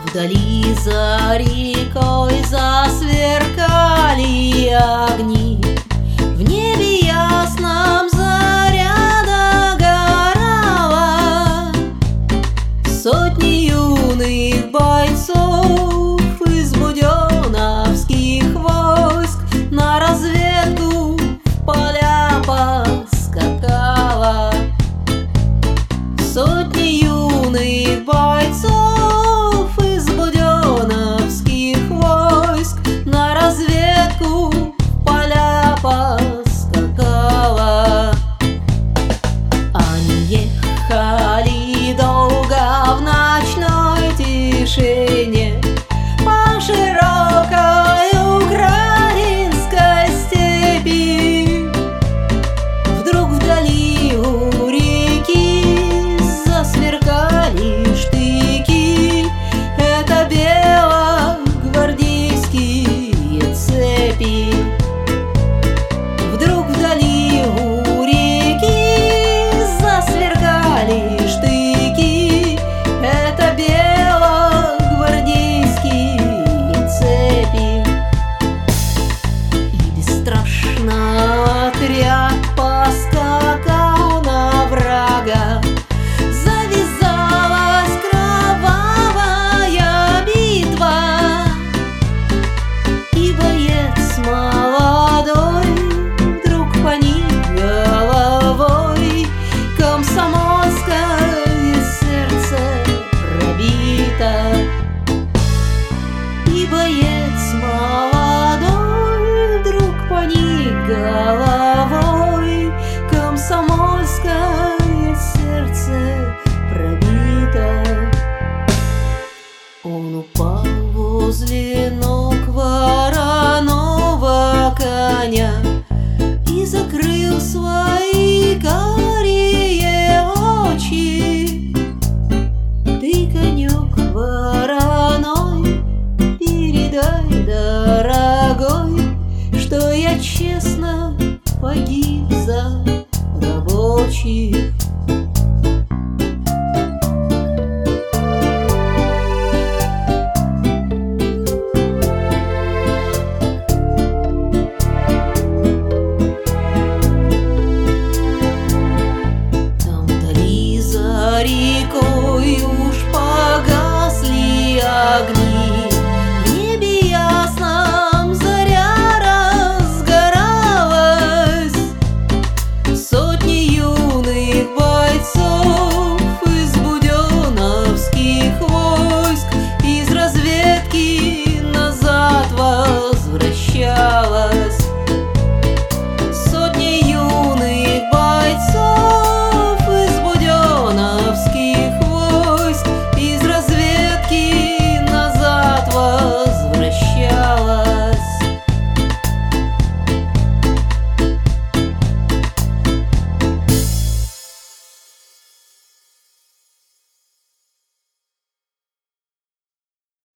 Вдали за рекой засверкали огни, в небе ясном заря догорала. Сотни юных бойцов из буденовских войск на разведку в поля поскакала. Сотни юных бойцов из буденовских войск на разведку в поля поскакала. Они ехали долго в ночной тишине по широкой украинской степи. Вдруг вдали у реки засверкали штыки. Это белогвардейские цепи. Вдруг вдали у реки засверкали штыки. Это белогвардейские цепи. И бесстрашно отряд поскакал на врага. Завязалась кровавая битва, и боец молодой вдруг поник головой. Комсомольское сердце пробито, и боец молодой вдруг поник головой. Комсомольское сердце пробито. Он упал возле ног вороного коня и закрыл свои карие очи. Ты, конек вороной, передай, дорогой, что я честно погиб за рабочих.